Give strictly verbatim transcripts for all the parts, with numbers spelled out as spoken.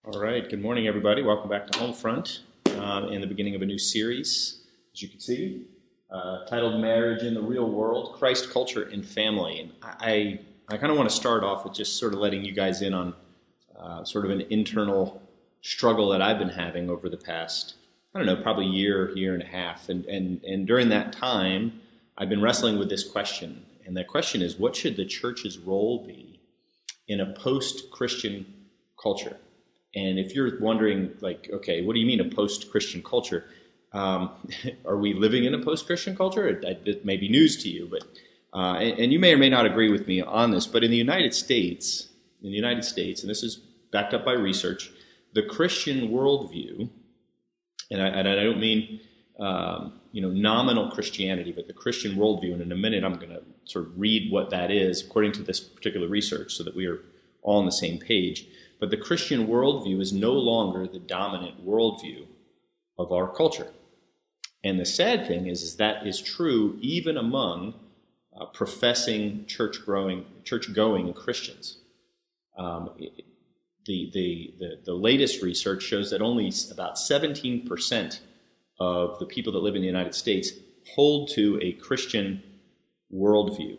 All right, good morning, everybody. Welcome back to Homefront uh, in the beginning of a new series, as you can see, uh, titled Marriage in the Real World, Christ, Culture, and Family. And I, I kind of want to start off with just sort of letting you guys in on uh, sort of an internal struggle that I've been having over the past, I don't know, probably year, year and a half. And, and, and during that time, I've been wrestling with this question. And that question is, what should the church's role be in a post-Christian culture? And if you're wondering, like, okay, what do you mean a post-Christian culture? Um, are we living in a post-Christian culture? It, it may be news to you, but uh, and, and you may or may not agree with me on this. But in the United States, in the United States, and this is backed up by research, the Christian worldview, and I, and I don't mean um, you know nominal Christianity, but the Christian worldview. And in a minute, I'm going to sort of read what that is according to this particular research, so that we are all on the same page. But the Christian worldview is no longer the dominant worldview of our culture. And the sad thing is, is that is true even among uh, professing church-growing, church-going Christians. Um, the, the, the, the latest research shows that only about seventeen percent of the people that live in the United States hold to a Christian worldview.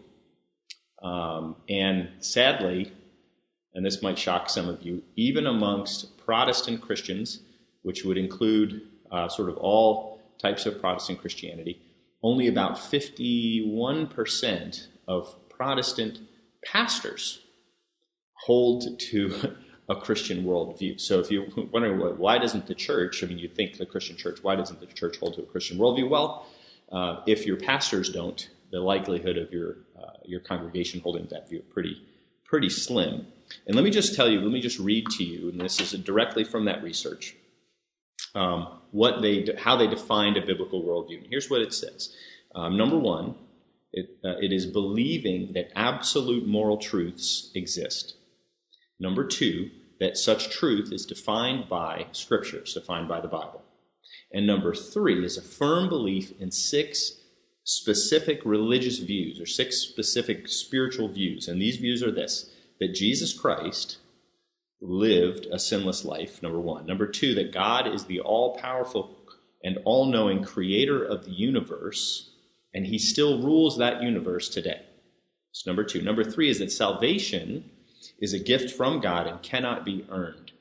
Um, and sadly, and this might shock some of you, even amongst Protestant Christians, which would include uh, sort of all types of Protestant Christianity, only about fifty-one percent of Protestant pastors hold to a Christian worldview. So if you're wondering, why doesn't the church, I mean, you think the Christian church, why doesn't the church hold to a Christian worldview? Well, uh, if your pastors don't, the likelihood of your uh, your congregation holding that view is pretty, pretty slim. And let me just tell you, let me just read to you, and this is directly from that research, um, what they, how they defined a biblical worldview. And here's what it says. Um, number one, it, uh, it is believing that absolute moral truths exist. Number two, that such truth is defined by Scriptures, defined by the Bible. And number three is a firm belief in six specific religious views, or six specific spiritual views. And these views are this: that Jesus Christ lived a sinless life, number one. Number two, that God is the all-powerful and all-knowing creator of the universe, and he still rules that universe today. That's number two. Number three is that salvation is a gift from God and cannot be earned.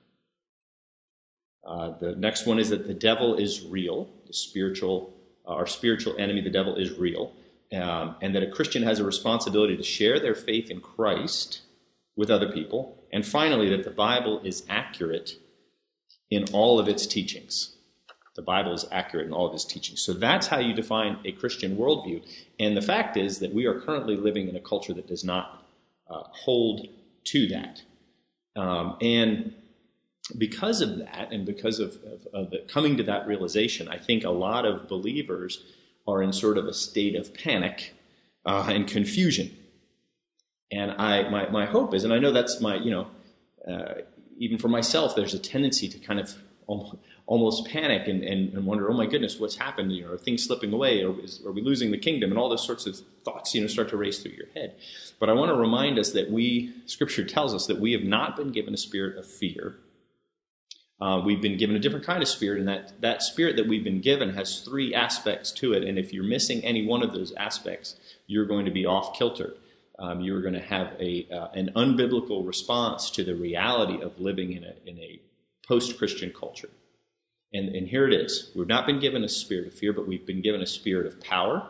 Uh, the next one is that the devil is real, the spiritual, uh, our spiritual enemy, the devil, is real, um, and that a Christian has a responsibility to share their faith in Christ with other people. And finally, that the Bible is accurate in all of its teachings. The Bible is accurate in all of its teachings. So that's how you define a Christian worldview. And the fact is that we are currently living in a culture that does not uh, hold to that. Um, and because of that, and because of, of, of the coming to that realization, I think a lot of believers are in sort of a state of panic uh, and confusion. And I, my, my hope is, and I know that's my, you know, uh, even for myself, there's a tendency to kind of almost panic and, and, and wonder, oh my goodness, what's happened? You know, are things slipping away? Or is, are we losing the kingdom? And all those sorts of thoughts, you know, start to race through your head. But I want to remind us that we, Scripture tells us that we have not been given a spirit of fear. Uh, we've been given a different kind of spirit, and that, that spirit that we've been given has three aspects to it. And if you're missing any one of those aspects, you're going to be off kilter. Um, you're going to have a uh, an unbiblical response to the reality of living in a in a post-Christian culture. And, and here it is. We've not been given a spirit of fear, but we've been given a spirit of power,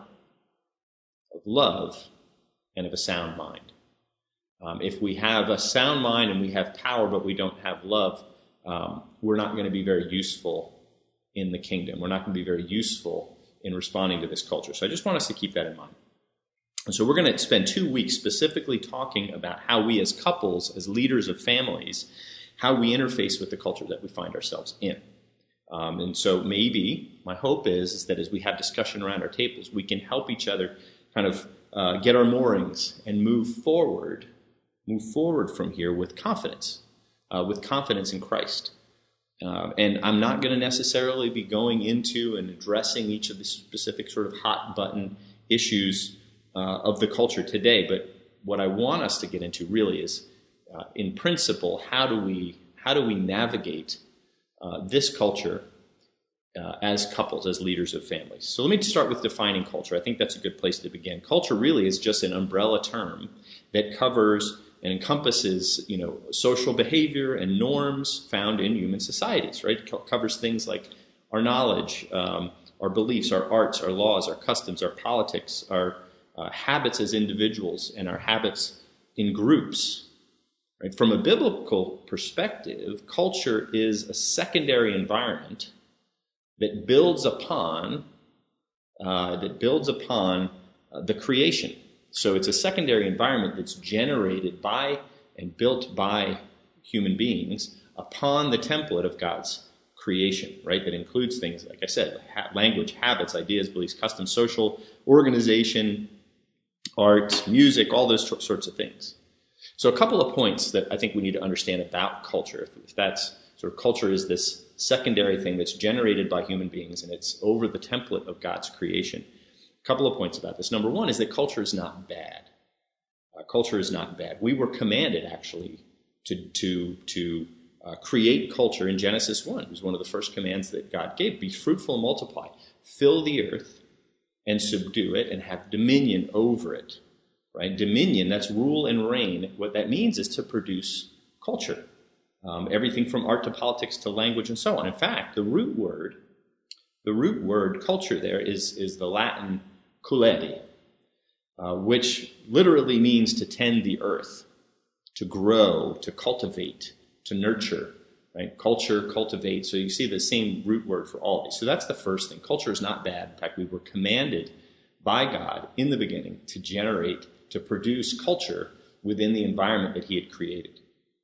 of love, and of a sound mind. Um, if we have a sound mind and we have power, but we don't have love, um, we're not going to be very useful in the kingdom. We're not going to be very useful in responding to this culture. So I just want us to keep that in mind. And so we're going to spend two weeks specifically talking about how we as couples, as leaders of families, how we interface with the culture that we find ourselves in. Um, and so maybe my hope is, is that as we have discussion around our tables, we can help each other kind of uh, get our moorings and move forward, move forward from here with confidence, uh, with confidence in Christ. Uh, and I'm not going to necessarily be going into and addressing each of the specific sort of hot button issues Uh, of the culture today, but what I want us to get into really is, uh, in principle, how do we how do we navigate uh, this culture uh, as couples, as leaders of families? So let me start with defining culture. I think that's a good place to begin. Culture really is just an umbrella term that covers and encompasses, you know, social behavior and norms found in human societies, right? It co- covers things like our knowledge, um, our beliefs, our arts, our laws, our customs, our politics, our uh, habits as individuals, and our habits in groups. Right? From a biblical perspective, culture is a secondary environment that builds upon uh, that builds upon uh, the creation. So it's a secondary environment that's generated by and built by human beings upon the template of God's creation, right? That includes things, like I said, ha- language, habits, ideas, beliefs, customs, social organization, art, music, all those t- sorts of things. So a couple of points that I think we need to understand about culture. If, if that's sort of culture is this secondary thing that's generated by human beings and it's over the template of God's creation. A couple of points about this. Number one is that culture is not bad. Uh, culture is not bad. We were commanded, actually, to to to uh, create culture in Genesis one. It was one of the first commands that God gave. Be fruitful and multiply. Fill the earth and subdue it and have dominion over it. Right? Dominion, that's rule and reign. What that means is to produce culture. Um, everything from art to politics to language and so on. In fact, the root word, the root word culture there is, is the Latin culere, uh, which literally means to tend the earth, to grow, to cultivate, to nurture. Right? Culture, cultivate. So you see the same root word for all of these. So that's the first thing. Culture is not bad. In fact, we were commanded by God in the beginning to generate, to produce culture within the environment that he had created.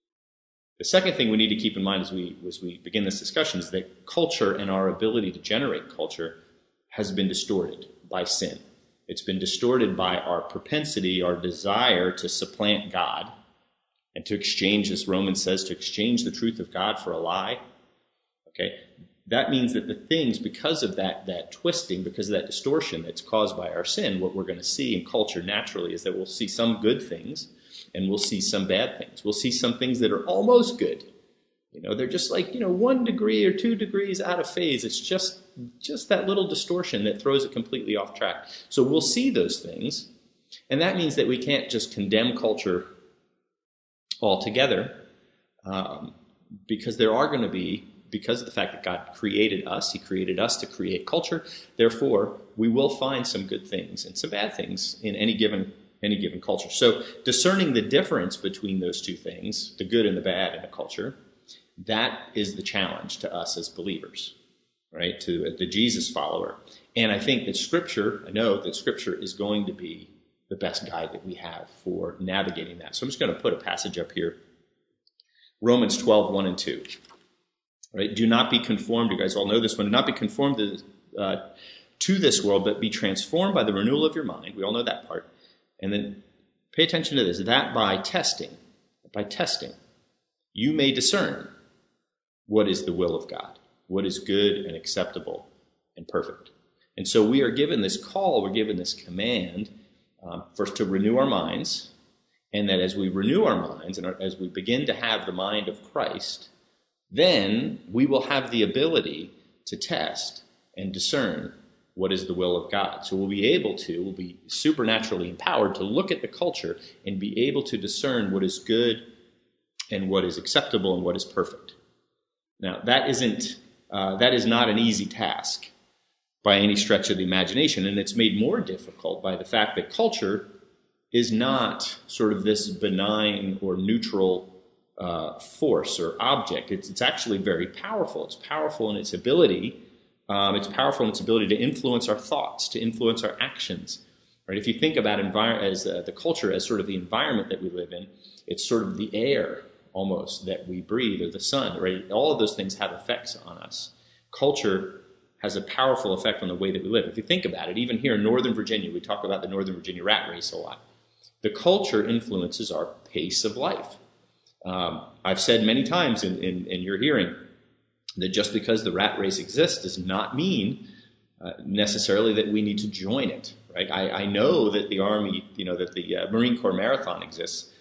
The second thing we need to keep in mind as we as we begin this discussion is that culture and our ability to generate culture has been distorted by sin. It's been distorted by our propensity, our desire to supplant God and to exchange, as Romans says, to exchange the truth of God for a lie. Okay? That means that the things, because of that, that twisting, because of that distortion that's caused by our sin, what we're going to see in culture naturally is that we'll see some good things and we'll see some bad things. We'll see some things that are almost good. You know, they're just like, you know, one degree or two degrees out of phase. It's just, just that little distortion that throws it completely off track. So we'll see those things. And that means that we can't just condemn culture altogether, um, because there are going to be, because of the fact that God created us, he created us to create culture, therefore we will find some good things and some bad things in any given any given culture. So discerning the difference between those two things, the good and the bad in a culture, that is the challenge to us as believers, right? To the Jesus follower. And I think that Scripture, I know that Scripture is going to be the best guide that we have for navigating that. So I'm just going to put a passage up here. Romans twelve, one and two. Right? Do not be conformed, you guys all know this one, do not be conformed to, uh, to this world, but be transformed by the renewal of your mind. We all know that part. And then pay attention to this, that by testing, by testing, you may discern what is the will of God, what is good and acceptable and perfect. And so we are given this call, we're given this command, um, first to renew our minds, and that as we renew our minds and as we begin to have the mind of Christ, then we will have the ability to test and discern what is the will of God. So we'll be able to, we'll be supernaturally empowered to look at the culture and be able to discern what is good and what is acceptable and what is perfect. Now, that isn't, uh, that is not an easy task by any stretch of the imagination, and it's made more difficult by the fact that culture is not sort of this benign or neutral uh, force or object. It's, it's actually very powerful. It's powerful in its ability Um, it's powerful in its ability to influence our thoughts, to influence our actions. Right? If you think about envir- as uh, the culture as sort of the environment that we live in, it's sort of the air almost that we breathe, or the sun. Right? All of those things have effects on us. Culture has a powerful effect on the way that we live. If you think about it, even here in Northern Virginia, we talk about the Northern Virginia rat race a lot. The culture influences our pace of life. Um, I've said many times in, in, in your hearing that just because the rat race exists does not mean uh, necessarily that we need to join it, right? I, I know that the Army, you know, that the uh, Marine Corps Marathon exists,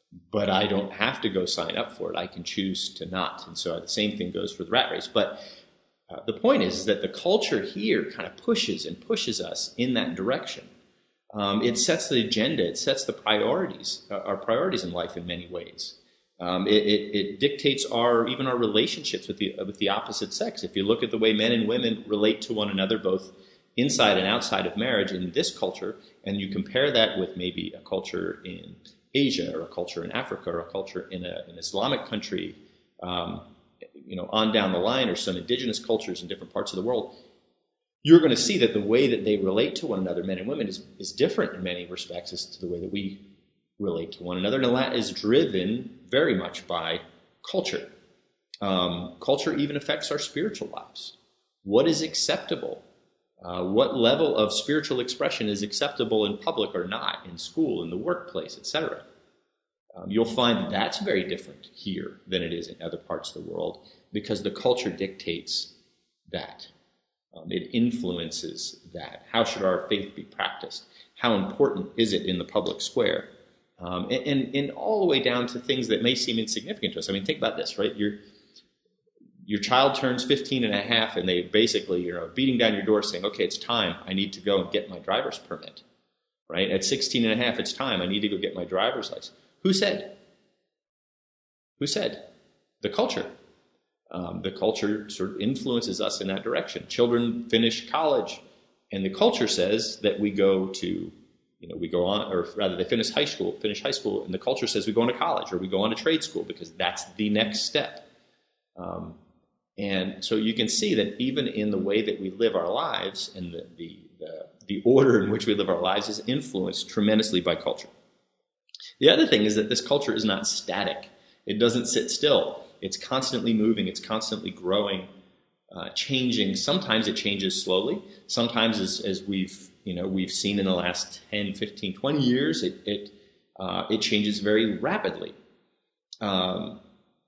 but I don't have to go sign up for it. I can choose to not. And so the same thing goes for the rat race. But uh, the point is, is that the culture here kind of pushes and pushes us in that direction. Um, it sets the agenda. It sets the priorities, uh, our priorities in life in many ways. Um, it, it, it dictates our even our relationships with the uh, with the opposite sex. If you look at the way men and women relate to one another, both inside and outside of marriage in this culture, and you compare that with maybe a culture in Asia or a culture in Africa or a culture in a, an Islamic country, um, you know, on down the line, or some indigenous cultures in different parts of the world, you're going to see that the way that they relate to one another, men and women, is, is different in many respects as to the way that we relate to one another. And that is driven very much by culture. Um, culture even affects our spiritual lives. What is acceptable? Uh, what level of spiritual expression is acceptable in public or not, in school, in the workplace, et cetera. Um, you'll find that that's very different here than it is in other parts of the world, because the culture dictates that. Um, it influences that. How should our faith be practiced? How important is it in the public square? Um, and, and, and all the way down to things that may seem insignificant to us. I mean, think about this, right? You're Your child turns fifteen and a half, and they basically, you know, beating down your door saying, okay, it's time. I need to go and get my driver's permit, right? At sixteen and a half, it's time. I need to go get my driver's license. Who said? Who said? The culture. Um, the culture sort of influences us in that direction. Children finish college, and the culture says that we go to, you know, we go on, or rather they finish high school, finish high school, and the culture says we go on to college or we go on to trade school because that's the next step. Um, And so you can see that even in the way that we live our lives and the, the, the, the order in which we live our lives is influenced tremendously by culture. The other thing is that this culture is not static. It doesn't sit still. It's constantly moving. It's constantly growing, uh, changing. Sometimes it changes slowly. Sometimes, as, as we've you know we've seen in the last ten, fifteen, twenty years, it it, uh, it changes very rapidly. Um,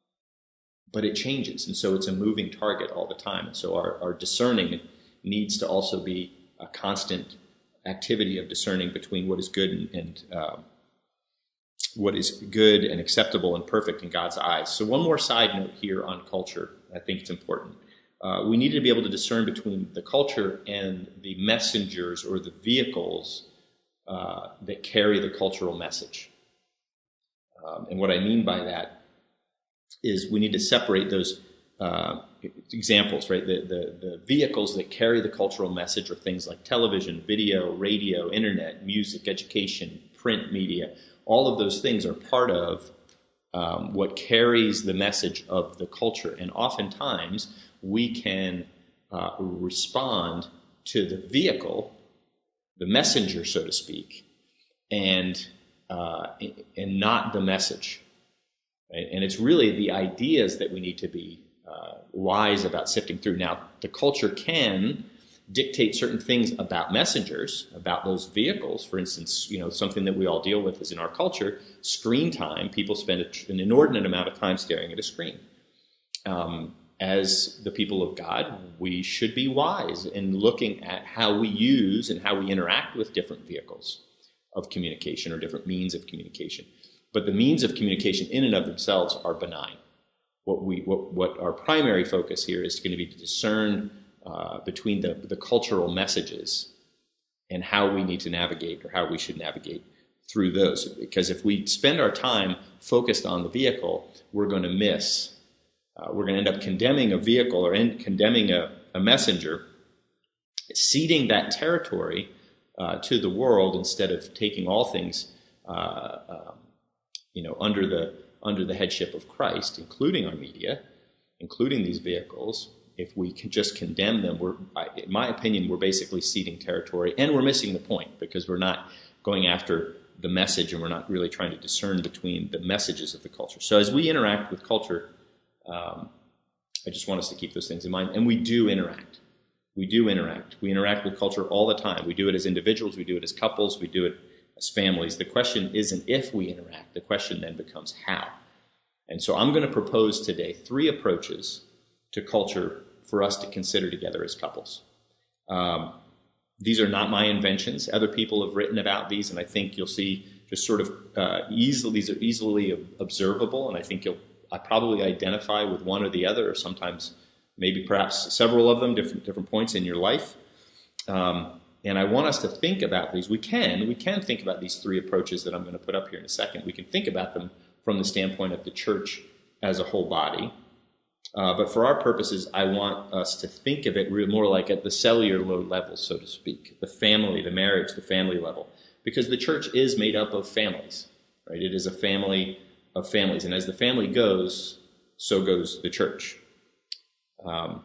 But it changes, and so it's a moving target all the time. And so our, our discerning needs to also be a constant activity of discerning between what is good and, and uh, what is good and acceptable and perfect in God's eyes. So one more side note here on culture. I think it's important. Uh, we need to be able to discern between the culture and the messengers or the vehicles uh, that carry the cultural message. Um, and what I mean by that is we need to separate those uh, examples, right? The, the, the vehicles that carry the cultural message are things like television, video, radio, internet, music, education, print media. All of those things are part of um, what carries the message of the culture. And oftentimes we can uh, respond to the vehicle, the messenger, so to speak, and uh, and not the message. Right? And it's really the ideas that we need to be uh, wise about sifting through. Now, the culture can dictate certain things about messengers, about those vehicles. For instance, you know, something that we all deal with is in our culture, screen time. People spend an inordinate amount of time staring at a screen. Um, as the people of God, we should be wise in looking at how we use and how we interact with different vehicles of communication or different means of communication. But the means of communication in and of themselves are benign. What we, what, what our primary focus here is going to be to discern uh, between the, the cultural messages and how we need to navigate, or how we should navigate through those. Because if we spend our time focused on the vehicle, we're going to miss. Uh, we're going to end up condemning a vehicle or in, condemning a, a messenger, ceding that territory uh, to the world instead of taking all things uh, um, you know, under the under the headship of Christ, including our media, including these vehicles. If we can just condemn them, we're, in my opinion, we're basically ceding territory, and we're missing the point because we're not going after the message, and we're not really trying to discern between the messages of the culture. So as we interact with culture, um, I just want us to keep those things in mind, and we do interact. We do interact. We interact with culture all the time. We do it as individuals. We do it as couples. We do it as families. The question isn't if we interact. The question then becomes how. And so I'm going to propose today three approaches to culture for us to consider together as couples. Um, these are not my inventions. Other people have written about these, and I think you'll see just sort of uh, easily, these are easily observable, and I think you'll I probably identify with one or the other, or sometimes maybe perhaps several of them, different different points in your life. Um, and I want us to think about these. We can, we can think about these three approaches that I'm going to put up here in a second. We can think about them from the standpoint of the church as a whole body. Uh, but for our purposes, I want us to think of it more like at the cellular level, so to speak, the family, the marriage, the family level. Because the church is made up of families, right? It is a family of families. And as the family goes, so goes the church. Um,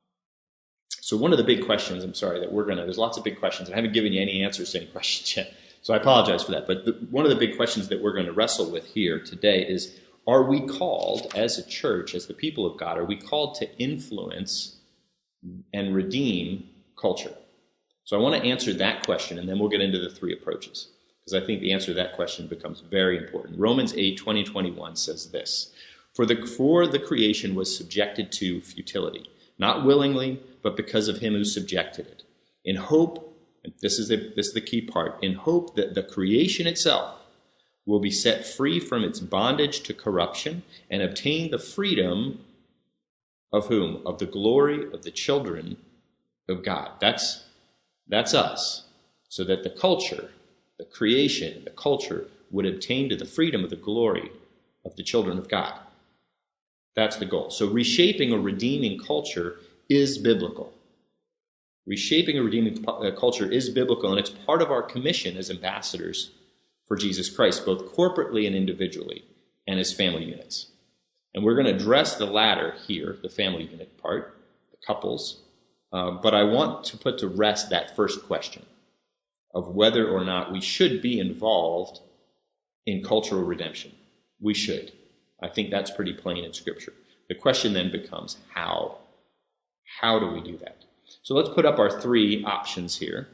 so one of the big questions, I'm sorry, that we're going to, there's lots of big questions. I haven't given you any answers to any questions yet, so I apologize for that. But the, one of the big questions that we're going to wrestle with here today is, are we called as a church, as the people of God, are we called to influence and redeem culture? So I want to answer that question, and then we'll get into the three approaches, because I think the answer to that question becomes very important. Romans eight, twenty, twenty-one says this, For the, for the creation was subjected to futility, not willingly, but because of him who subjected it, in hope, and this is the, this is the key part, in hope that the creation itself will be set free from its bondage to corruption and obtain the freedom of whom? Of the glory of the children of God. That's, that's us. So that the culture, the creation, the culture would obtain to the freedom of the glory of the children of God. That's the goal. So reshaping or redeeming culture is biblical. Reshaping or redeeming culture is biblical, and it's part of our commission as ambassadors for Jesus Christ, both corporately and individually, and as family units. And we're going to address the latter here, the family unit part, the couples, uh, but I want to put to rest that first question of whether or not we should be involved in cultural redemption. We should. I think that's pretty plain in Scripture. The question then becomes how? How do we do that? So let's put up our three options here.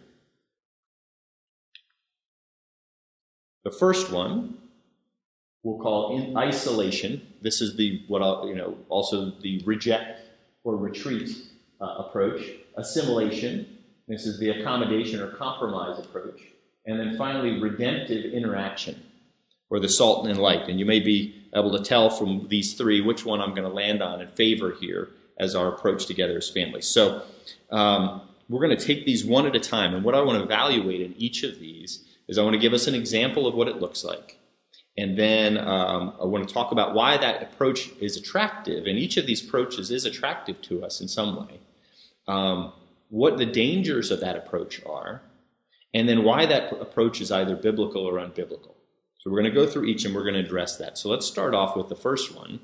The first one we'll call in isolation. This is the what I'll, you know also the reject or retreat uh, approach. Assimilation. This is the accommodation or compromise approach. And then finally, redemptive interaction, or the salt and light. And you may be able to tell from these three which one I'm going to land on and favor here as our approach together as families. So um, we're going to take these one at a time. And what I want to evaluate in each of these is I want to give us an example of what it looks like. And then um, I want to talk about why that approach is attractive. And each of these approaches is attractive to us in some way. Um, what the dangers of that approach are. And then why that approach is either biblical or unbiblical. So we're going to go through each and we're going to address that. So let's start off with the first one.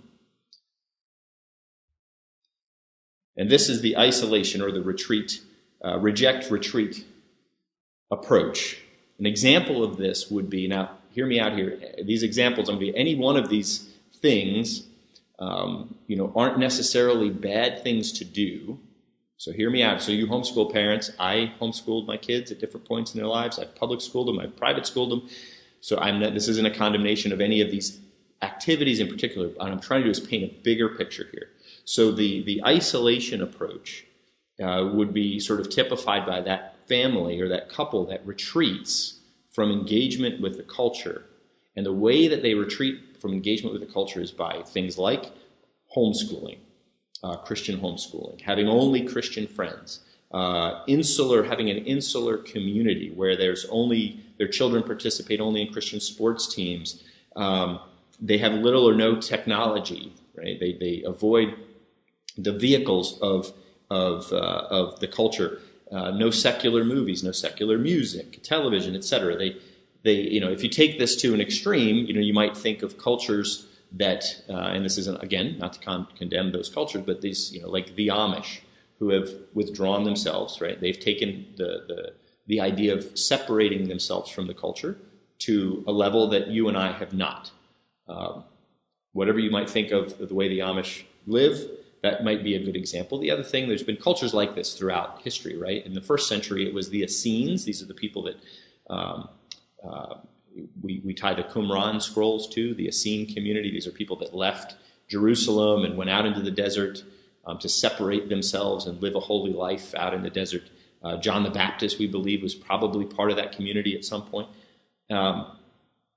And this is the isolation or the retreat, uh, reject retreat approach. An example of this would be, now hear me out here, these examples, I'm going to be any one of these things, um, you know, aren't necessarily bad things to do. So hear me out. So you homeschool parents, I homeschooled my kids at different points in their lives. I've public schooled them, I've private schooled them. So I'm not, this isn't a condemnation of any of these activities in particular. What I'm trying to do is paint a bigger picture here. So the, the isolation approach uh, would be sort of typified by that family or that couple that retreats from engagement with the culture. And the way that they retreat from engagement with the culture is by things like homeschooling, uh, Christian homeschooling, having only Christian friends, uh, insular, having an insular community where there's only, their children participate only in Christian sports teams. Um, they have little or no technology, right? They, they avoid the vehicles of, of, uh, of the culture. Uh, no secular movies, no secular music, television, et cetera. They, they, you know, if you take this to an extreme, you know, you might think of cultures that, uh, and this isn't, again, not to con- condemn those cultures, but these, you know, like the Amish, who have withdrawn themselves, right? They've taken the, the, the idea of separating themselves from the culture to a level that you and I have not. Um, whatever you might think of, of the way the Amish live, that might be a good example. The other thing, there's been cultures like this throughout history, right? In the first century, it was the Essenes. These are the people that um, uh, we, we tie the Qumran scrolls to, the Essene community. These are people that left Jerusalem and went out into the desert um, to separate themselves and live a holy life out in the desert. Uh, John the Baptist, we believe, was probably part of that community at some point. Um,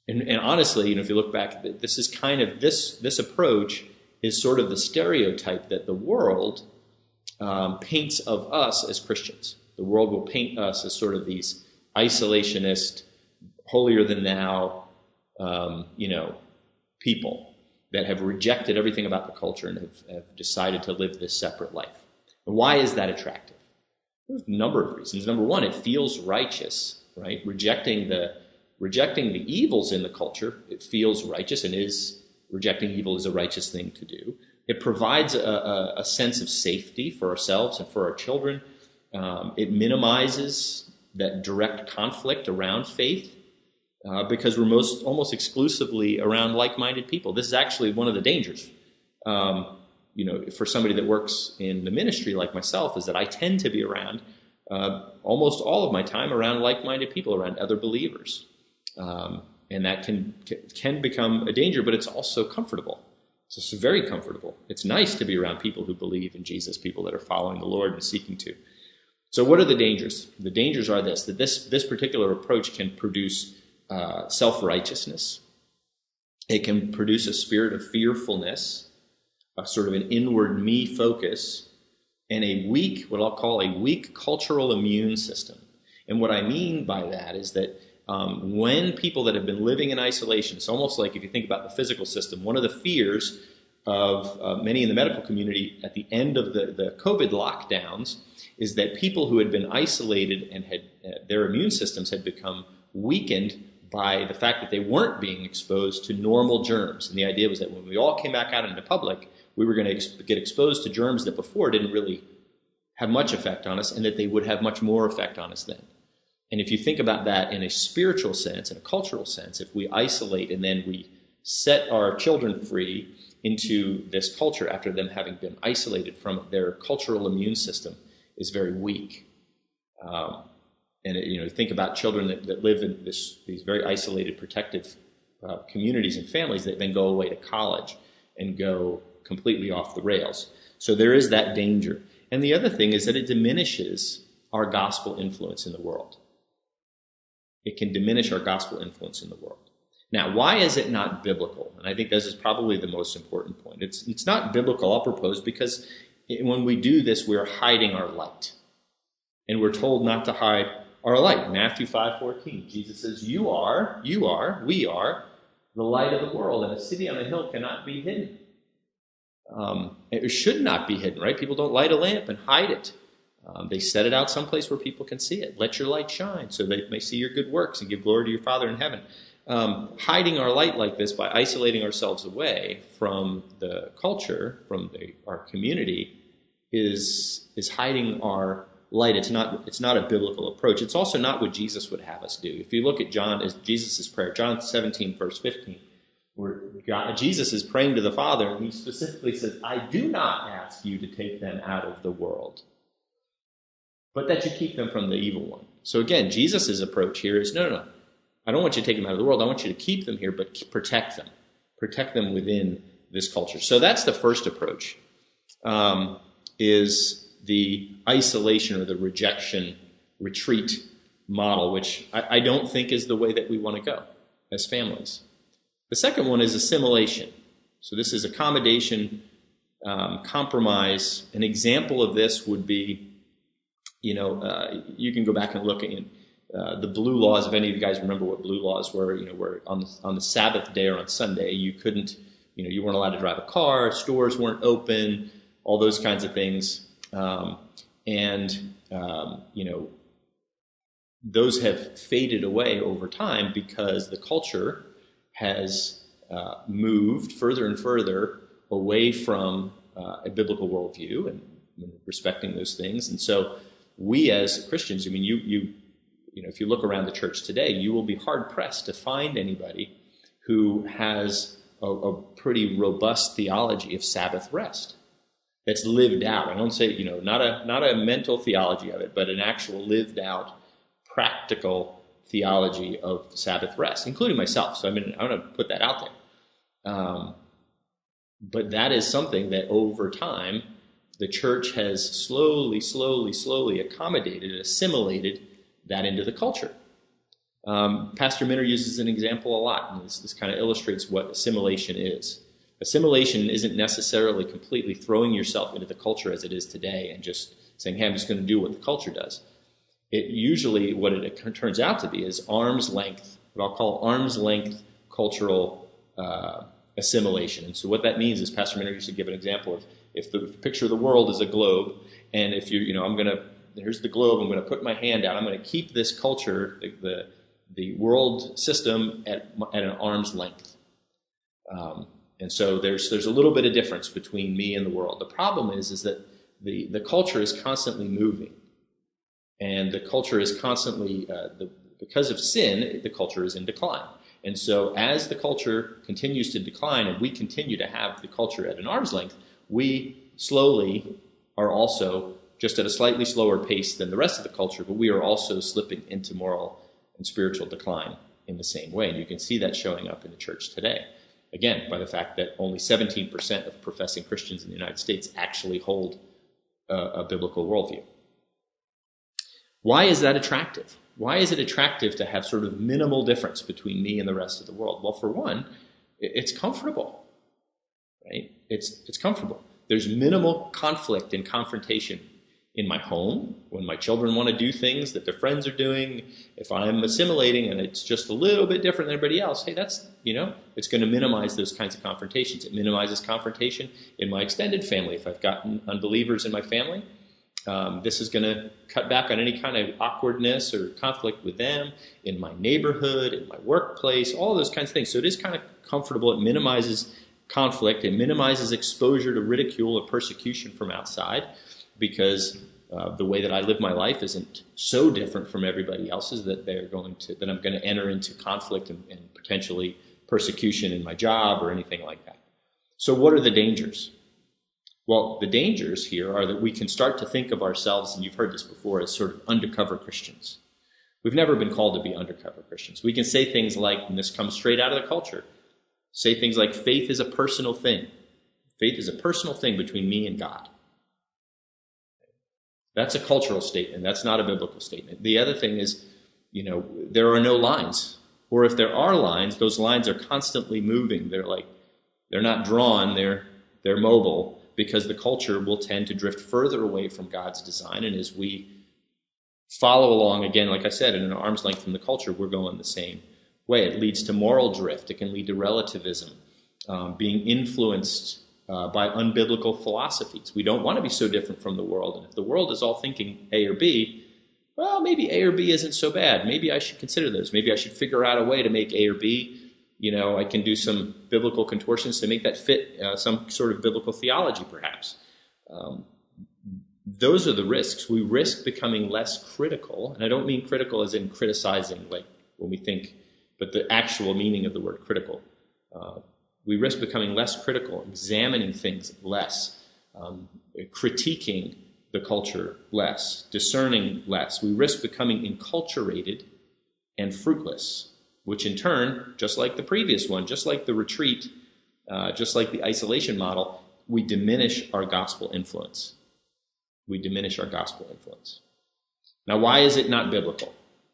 And, and honestly, you know, if you look back, this is kind of, this, this approach is sort of the stereotype that the world um, paints of us as Christians. The world will paint us as sort of these isolationist, holier-than-thou, um, you know, people that have rejected everything about the culture and have, have decided to live this separate life. And why is that attractive? There's a number of reasons. Number one, it feels righteous, right? Rejecting the rejecting the evils in the culture, it feels righteous, and is rejecting evil is a righteous thing to do. It provides a, a, a sense of safety for ourselves and for our children. Um, it minimizes that direct conflict around faith uh, because we're most almost exclusively around like-minded people. This is actually one of the dangers. Um, you know, for somebody that works in the ministry like myself, is that I tend to be around uh, almost all of my time around like-minded people, around other believers. Um, and that can can become a danger, but it's also comfortable. So it's very comfortable. It's nice to be around people who believe in Jesus, people that are following the Lord and seeking to. So what are the dangers? The dangers are this, that this, this particular approach can produce uh, self-righteousness. It can produce a spirit of fearfulness, a sort of an inward me focus, and a weak, what I'll call a weak cultural immune system. And what I mean by that is that um, when people that have been living in isolation, it's almost like if you think about the physical system, one of the fears of uh, many in the medical community at the end of the, the COVID lockdowns is that people who had been isolated and had uh, their immune systems had become weakened by the fact that they weren't being exposed to normal germs. And the idea was that when we all came back out into public, we were going to ex- get exposed to germs that before didn't really have much effect on us, and that they would have much more effect on us then. And if you think about that in a spiritual sense, in a cultural sense, if we isolate and then we set our children free into this culture after them having been isolated from it, their cultural immune system is very weak. Um, and, it, you know, think about children that, that live in this, these very isolated, protective uh, communities and families that then go away to college and go completely off the rails. So there is that danger. And the other thing is that it diminishes our gospel influence in the world. It can diminish our gospel influence in the world. Now, why is it not biblical? And I think this is probably the most important point. It's, it's not biblical, I'll propose, because it, when we do this, we're hiding our light. And we're told not to hide our light. Matthew five fourteen, Jesus says, you are, you are, we are the light of the world, and a city on a hill cannot be hidden. Um, it should not be hidden, right? People don't light a lamp and hide it. Um, they set it out someplace where people can see it. Let your light shine so they may see your good works and give glory to your Father in heaven. Um, hiding our light like this by isolating ourselves away from the culture, from the, our community, is is hiding our light. It's not it's not a biblical approach. It's also not what Jesus would have us do. If you look at John as Jesus' prayer, John seventeen, verse fifteen, where God, Jesus is praying to the Father, and he specifically says, I do not ask you to take them out of the world, but that you keep them from the evil one. So again, Jesus' approach here is, no, no, no. I don't want you to take them out of the world. I want you to keep them here, but protect them. Protect them within this culture. So that's the first approach, um, is the isolation or the rejection retreat model, which I, I don't think is the way that we want to go as families. The second one is assimilation. So this is accommodation, um, compromise. An example of this would be, you know, uh, you can go back and look at uh, the blue laws. If any of you guys remember what blue laws were, you know, where on the, on the Sabbath day or on Sunday, you couldn't, you know, you weren't allowed to drive a car, stores weren't open, all those kinds of things. Um, and, um, you know, those have faded away over time because the culture has uh, moved further and further away from uh, a biblical worldview and you know, respecting those things. And so we as Christians, I mean, you, you, you know, if you look around the church today, you will be hard pressed to find anybody who has a, a pretty robust theology of Sabbath rest that's lived out. I don't say, you know, not a not a mental theology of it, but an actual lived out, practical theology of Sabbath rest, including myself. So I mean, I want to put that out there. Um, but that is something that over time, the church has slowly, slowly, slowly accommodated, assimilated that into the culture. Um, Pastor Minner uses an example a lot, and this, this kind of illustrates what assimilation is. Assimilation isn't necessarily completely throwing yourself into the culture as it is today and just saying, hey, I'm just going to do what the culture does. It usually, what it turns out to be is arm's length, what I'll call arm's length cultural uh, assimilation. And so what that means is, Pastor Minner used to give an example of, if the picture of the world is a globe, and if you, you know, I'm going to, here's the globe, I'm going to put my hand out, I'm going to keep this culture, the, the, the world system at, at an arm's length. Um, and so there's there's a little bit of difference between me and the world. The problem is, is that the, the culture is constantly moving. And the culture is constantly, uh, the, because of sin, the culture is in decline. And so as the culture continues to decline and we continue to have the culture at an arm's length, we slowly are also, just at a slightly slower pace than the rest of the culture, but we are also slipping into moral and spiritual decline in the same way. And you can see that showing up in the church today. Again, by the fact that only seventeen percent of professing Christians in the United States actually hold a, a biblical worldview. Why is that attractive? Why is it attractive to have sort of minimal difference between me and the rest of the world? Well, for one, it's comfortable, right? It's, it's comfortable. There's minimal conflict and confrontation in my home, when my children want to do things that their friends are doing. If I'm assimilating and it's just a little bit different than everybody else, hey, that's, you know, it's going to minimize those kinds of confrontations. It minimizes confrontation in my extended family. If I've got unbelievers in my family, um, this is going to cut back on any kind of awkwardness or conflict with them, in my neighborhood, in my workplace, all those kinds of things. So it is kind of comfortable. It minimizes conflict. It minimizes exposure to ridicule or persecution from outside, because uh, the way that I live my life isn't so different from everybody else's that they're going to that I'm going to enter into conflict and, and potentially persecution in my job or anything like that. So what are the dangers? Well, the dangers here are that we can start to think of ourselves, and you've heard this before, as sort of undercover Christians. We've never been called to be undercover Christians. We can say things like, and this comes straight out of the culture, say things like, faith is a personal thing. Faith is a personal thing between me and God. That's a cultural statement. That's not a biblical statement. The other thing is, you know, there are no lines. Or if there are lines, those lines are constantly moving. They're like, they're not drawn, they're they're mobile, because the culture will tend to drift further away from God's design. And as we follow along, again, like I said, in an arm's length from the culture, we're going the same way. It leads to moral drift. It can lead to relativism, um, being influenced Uh, by unbiblical philosophies. We don't want to be so different from the world. And if the world is all thinking A or B, well, maybe A or B isn't so bad. Maybe I should consider those. Maybe I should figure out a way to make A or B. You know, I can do some biblical contortions to make that fit uh, some sort of biblical theology, perhaps. Um, those are the risks. We risk becoming less critical. And I don't mean critical as in criticizing, like when we think, but the actual meaning of the word critical. Uh, We risk becoming less critical, examining things less, um, critiquing the culture less, discerning less. We risk becoming enculturated and fruitless, which in turn, just like the previous one, just like the retreat, uh, just like the isolation model, we diminish our gospel influence. We diminish our gospel influence. Now, why is it not biblical?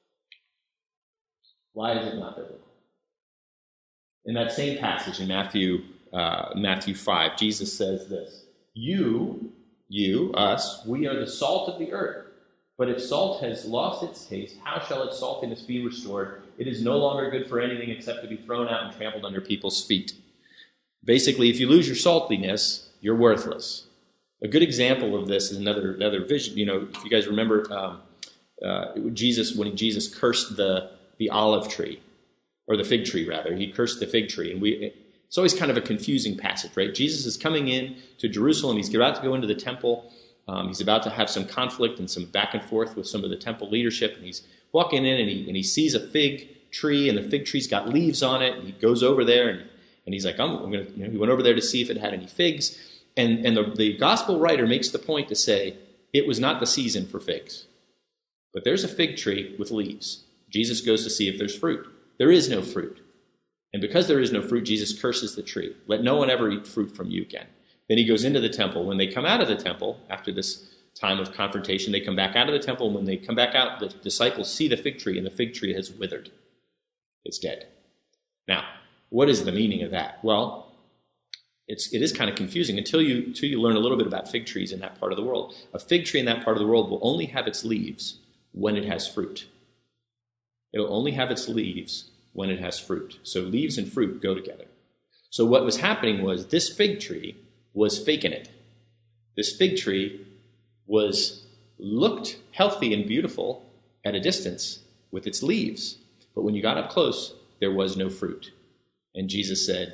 Why is it not biblical? In that same passage in Matthew uh, Matthew five, Jesus says this, You, you, us, we are the salt of the earth. But if salt has lost its taste, how shall its saltiness be restored? It is no longer good for anything except to be thrown out and trampled under people's feet. Basically, if you lose your saltiness, you're worthless. A good example of this is another another vision. You know, if you guys remember um, uh, Jesus, when Jesus cursed the, the olive tree, or the fig tree, rather. He cursed the fig tree. And we, it's always kind of a confusing passage, right? Jesus is coming in to Jerusalem. He's about to go into the temple. Um, he's about to have some conflict and some back and forth with some of the temple leadership. And he's walking in and he, and he sees a fig tree, and the fig tree's got leaves on it. And he goes over there and, and he's like, I'm, I'm going to, you know, he went over there to see if it had any figs. And, and the, the gospel writer makes the point to say, it was not the season for figs. But there's a fig tree with leaves. Jesus goes to see if there's fruit. There is no fruit. And because there is no fruit, Jesus curses the tree. Let no one ever eat fruit from you again. Then he goes into the temple. When they come out of the temple, after this time of confrontation. They come back out of the temple, and when they come back out, the disciples see the fig tree, and the fig tree has withered. It's dead. Now, what is the meaning of that? Well, it's, it is kind of confusing until you, until you learn a little bit about fig trees in that part of the world. A fig tree in that part of the world will only have its leaves when it has fruit. It will only have its leaves when it has fruit. So leaves and fruit go together. So what was happening was this fig tree was faking it. This fig tree was looked healthy and beautiful at a distance with its leaves. But when you got up close, there was no fruit. And Jesus said,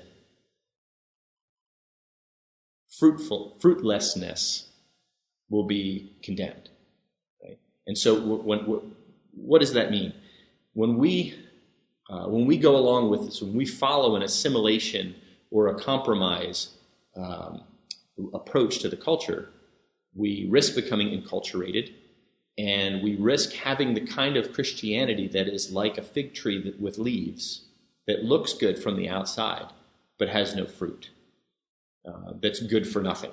fruitful, fruitlessness will be condemned. Right? And so when, what does that mean? When we, uh, when we go along with this, when we follow an assimilation or a compromise um, approach to the culture, we risk becoming enculturated, and we risk having the kind of Christianity that is like a fig tree that, with leaves, that looks good from the outside, but has no fruit, uh, that's good for nothing,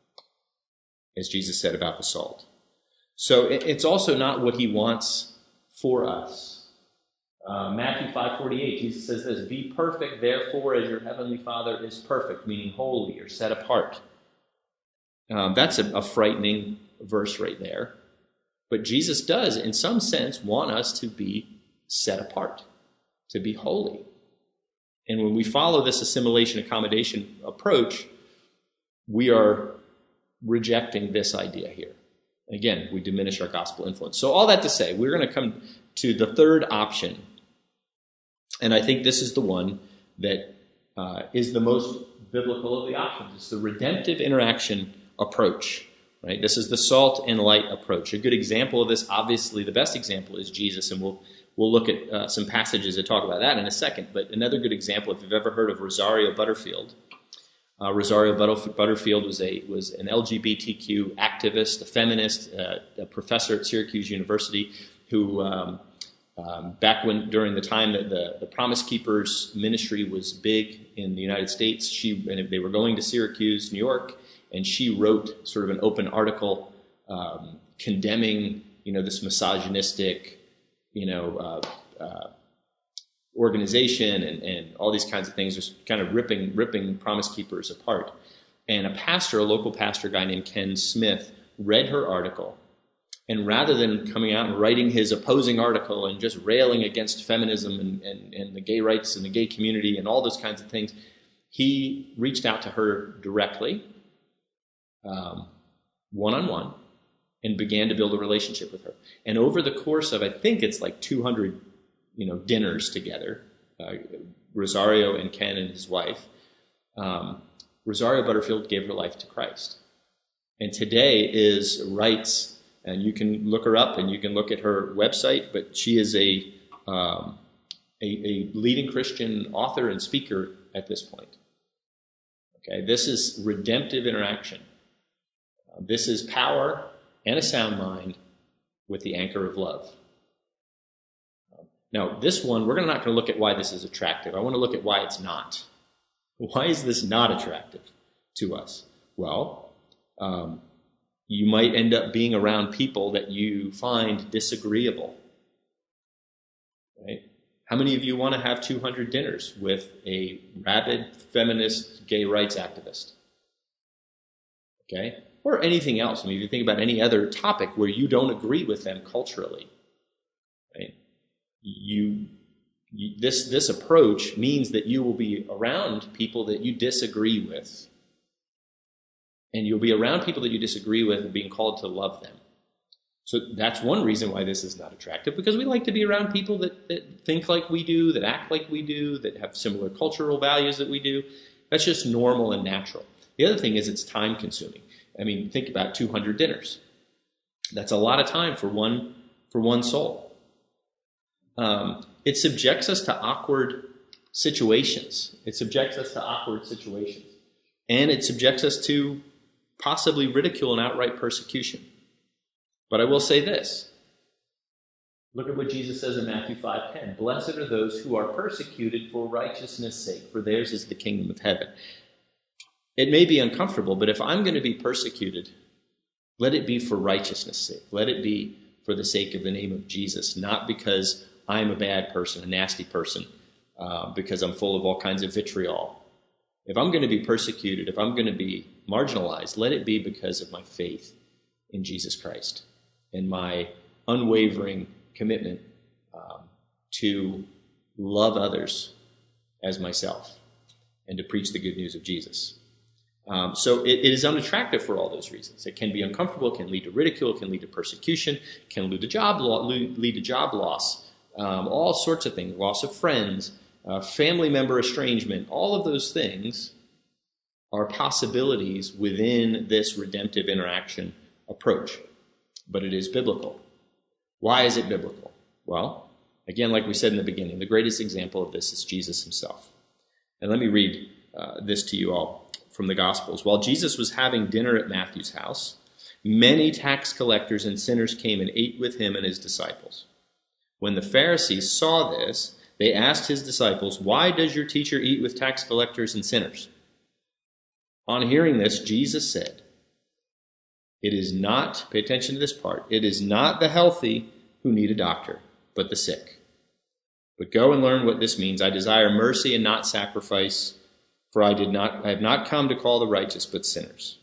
as Jesus said about the salt. So it, it's also not what he wants for us. Uh, Matthew five forty-eight, Jesus says this, "Be perfect, therefore, as your heavenly Father is perfect," meaning holy or set apart. Um, that's a, a frightening verse right there. But Jesus does, in some sense, want us to be set apart, to be holy. And when we follow this assimilation accommodation approach, we are rejecting this idea here. Again, we diminish our gospel influence. So all that to say, we're going to come to the third option. And I think this is the one that uh, is the most biblical of the options. It's the redemptive interaction approach. Right? This is the salt and light approach. A good example of this, obviously the best example, is Jesus, and we'll we'll look at uh, some passages that talk about that in a second. But another good example, if you've ever heard of Rosario Butterfield, uh, Rosario Butterfield was a was an L G B T Q activist, a feminist, uh, a professor at Syracuse University, who um, um, back when during the time that the the Promise Keepers ministry was big in the United States, she and they were going to Syracuse, New York. And she wrote sort of an open article um, condemning, you know, this misogynistic, you know, uh, uh, organization and, and all these kinds of things, just kind of ripping ripping Promise Keepers apart. And a pastor, a local pastor guy named Ken Smith, read her article. And rather than coming out and writing his opposing article and just railing against feminism and, and, and the gay rights and the gay community and all those kinds of things, he reached out to her directly, Um, one-on-one, and began to build a relationship with her. And over the course of, I think it's like two hundred, you know, dinners together, uh, Rosario and Ken and his wife, um, Rosario Butterfield gave her life to Christ. And today is writes, and you can look her up and you can look at her website, but she is a, um, a, a leading Christian author and speaker at this point. Okay, this is redemptive interaction. This is power and a sound mind with the anchor of love. Now, this one, we're not going to look at why this is attractive. I want to look at why it's not. Why is this not attractive to us? Well, um, you might end up being around people that you find disagreeable. Right? How many of you want to have two hundred dinners with a rabid feminist gay rights activist? Okay? Or anything else. I mean, if you think about any other topic where you don't agree with them culturally, right? You, you, this this approach means that you will be around people that you disagree with, and you'll be around people that you disagree with and being called to love them. So that's one reason why this is not attractive, because we like to be around people that, that think like we do, that act like we do, that have similar cultural values that we do. That's just normal and natural. The other thing is it's time consuming. I mean, think about two hundred dinners. That's a lot of time for one for one soul. Um, it subjects us to awkward situations. It subjects us to awkward situations. And it subjects us to possibly ridicule and outright persecution. But I will say this. Look at what Jesus says in Matthew five ten. "Blessed are those who are persecuted for righteousness' sake, for theirs is the kingdom of heaven." It may be uncomfortable, but if I'm going to be persecuted Let it be for righteousness' sake. Let it be for the sake of the name of Jesus, not because I'm a bad person, a nasty person, uh, because I'm full of all kinds of vitriol. If I'm going to be persecuted, if I'm going to be marginalized, let it be because of my faith in Jesus Christ and my unwavering commitment um, to love others as myself and to preach the good news of Jesus. Um, so it, it is unattractive for all those reasons. It can be uncomfortable, it can lead to ridicule, it can lead to persecution, it can lead to job, lo- lead to job loss, um, all sorts of things, loss of friends, uh, family member estrangement. All of those things are possibilities within this redemptive interaction approach. But it is biblical. Why is it biblical? Well, again, like we said in the beginning, the greatest example of this is Jesus himself. And let me read uh, this to you all from the Gospels. While Jesus was having dinner at Matthew's house, many tax collectors and sinners came and ate with him and his disciples. When the Pharisees saw this, they asked his disciples, "Why does your teacher eat with tax collectors and sinners?" On hearing this, Jesus said, "It is not," pay attention to this part, "it is not the healthy who need a doctor, but the sick. But go and learn what this means. I desire mercy and not sacrifice, for I did not, I have not come to call the righteous, but sinners."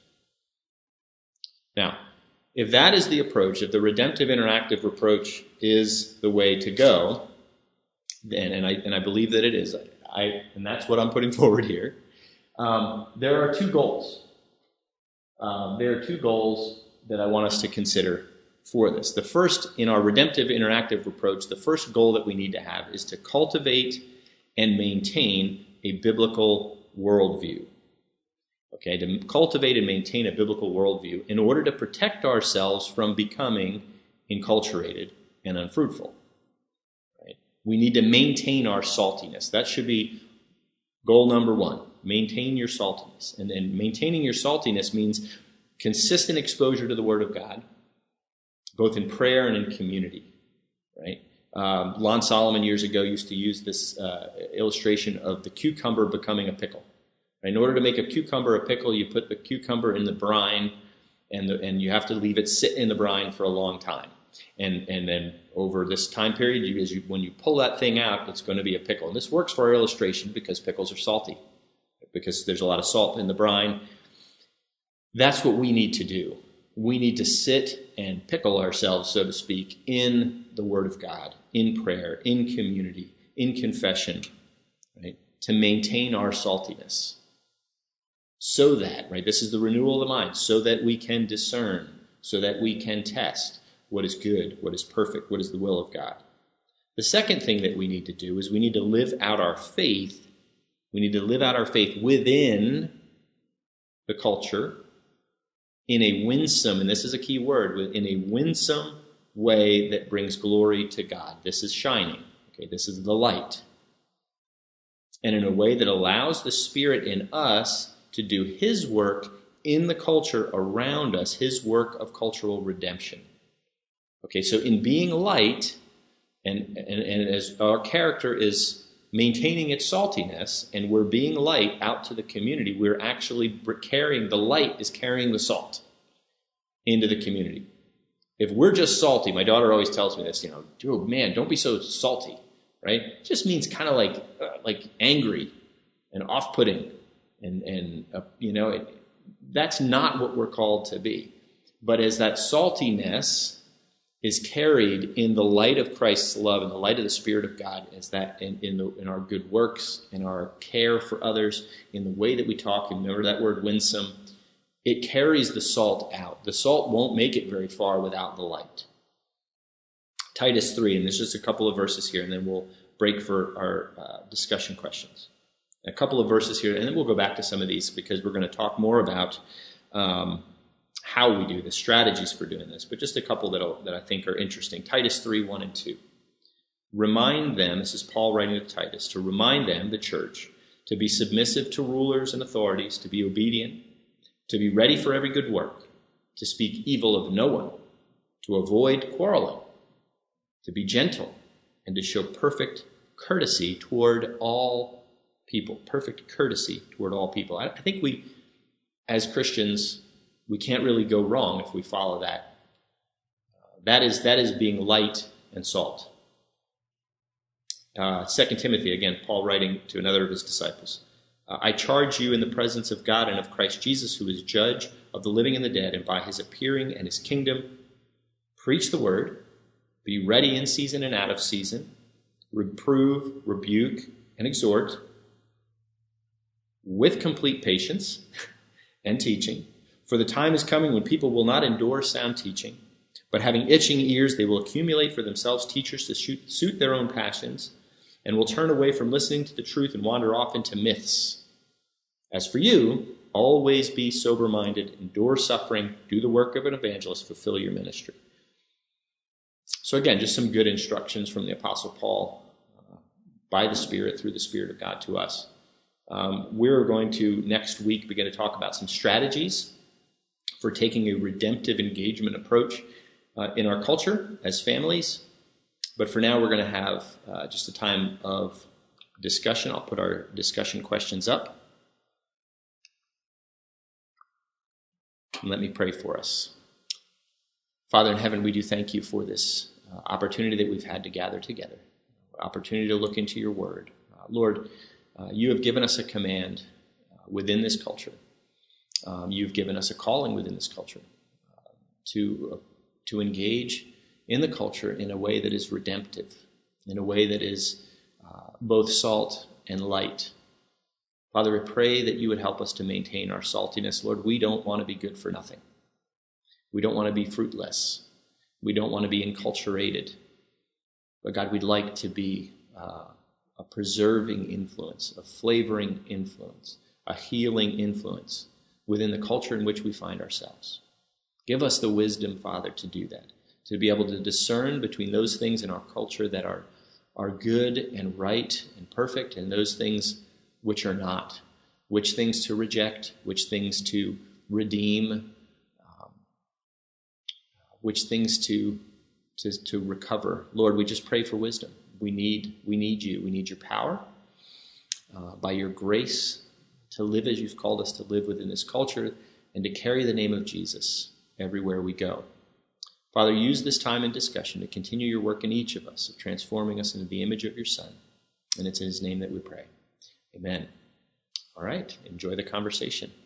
Now, if that is the approach, if the redemptive interactive approach is the way to go, then, and I and I believe that it is, I and that's what I'm putting forward here. Um, there are two goals. Um, there are two goals that I want us to consider for this. The first, in our redemptive interactive approach, the first goal that we need to have is to cultivate and maintain a biblical worldview. Okay, to cultivate and maintain a biblical worldview in order to protect ourselves from becoming enculturated and unfruitful. Right? We need to maintain our saltiness. That should be goal number one. Maintain your saltiness. And, and maintaining your saltiness means consistent exposure to the Word of God, both in prayer and in community. Right? Um, Lon Solomon years ago used to use this uh, illustration of the cucumber becoming a pickle. In order to make a cucumber a pickle, you put the cucumber in the brine, and the, and you have to leave it sit in the brine for a long time. And and then over this time period, you, as you, when you pull that thing out, it's going to be a pickle. And this works for our illustration because pickles are salty, because there's a lot of salt in the brine. That's what we need to do. We need to sit and pickle ourselves, so to speak, in the Word of God, in prayer, in community, in confession, right, to maintain our saltiness. So that, right, this is the renewal of the mind, so that we can discern, so that we can test what is good, what is perfect, what is the will of God. The second thing that we need to do is we need to live out our faith. We need to live out our faith within the culture in a winsome, and this is a key word, in a winsome way that brings glory to God. This is shining. Okay, this is the light. And in a way that allows the Spirit in us to do his work in the culture around us, his work of cultural redemption. Okay, so in being light, and, and, and as our character is maintaining its saltiness, and we're being light out to the community, we're actually carrying, the light is carrying the salt into the community. If we're just salty, my daughter always tells me this, you know, oh man, don't be so salty, right? It just means kind of like, uh, like angry and off-putting. And, and uh, you know, it, that's not what we're called to be. But as that saltiness is carried in the light of Christ's love and the light of the Spirit of God, as that in, in, the, in our good works, in our care for others, in the way that we talk, and remember that word winsome, it carries the salt out. The salt won't make it very far without the light. Titus three, and there's just a couple of verses here, and then we'll break for our uh, discussion questions. A couple of verses here, and then we'll go back to some of these because we're going to talk more about um, how we do this, strategies for doing this, but just a couple that that I think are interesting. Titus three, one and two. Remind them, this is Paul writing to Titus, to remind them, the church, to be submissive to rulers and authorities, to be obedient, to be ready for every good work, to speak evil of no one, to avoid quarreling, to be gentle, and to show perfect courtesy toward all people, perfect courtesy toward all people. I, I think we, as Christians, we can't really go wrong if we follow that. Uh, that is that is being light and salt. Uh, Second Timothy, again, Paul writing to another of his disciples. Uh, I charge you in the presence of God and of Christ Jesus, who is judge of the living and the dead, and by his appearing and his kingdom, preach the word, be ready in season and out of season, reprove, rebuke, and exhort with complete patience and teaching. For the time is coming when people will not endure sound teaching, but having itching ears, they will accumulate for themselves teachers to shoot, suit their own passions, and will turn away from listening to the truth and wander off into myths. As for you, always be sober-minded, endure suffering, do the work of an evangelist, fulfill your ministry. So again, just some good instructions from the Apostle Paul uh, by the Spirit, through the Spirit of God to us. Um, we're going to, next week, begin to talk about some strategies for taking a redemptive engagement approach uh, in our culture as families. But for now, we're going to have uh, just a time of discussion. I'll put our discussion questions up. And let me pray for us. Father in heaven, we do thank you for this uh, opportunity that we've had to gather together, opportunity to look into your word. Uh, Lord, uh, you have given us a command uh, within this culture. Um, you've given us a calling within this culture uh, to, uh, to engage in the culture in a way that is redemptive, in a way that is uh, both salt and light. Father, I pray that you would help us to maintain our saltiness. Lord, we don't want to be good for nothing. We don't want to be fruitless. We don't want to be enculturated. But God, we'd like to be uh, a preserving influence, a flavoring influence, a healing influence within the culture in which we find ourselves. Give us the wisdom, Father, to do that, to be able to discern between those things in our culture that are, are good and right and perfect and those things which are not, which things to reject, which things to redeem, um, which things to, to, to recover. Lord, we just pray for wisdom. We need, we need you. We need your power uh, by your grace to live as you've called us to live within this culture and to carry the name of Jesus everywhere we go. Father, use this time in discussion to continue your work in each of us, of transforming us into the image of your Son. And it's in his name that we pray. Amen. All right. Enjoy the conversation.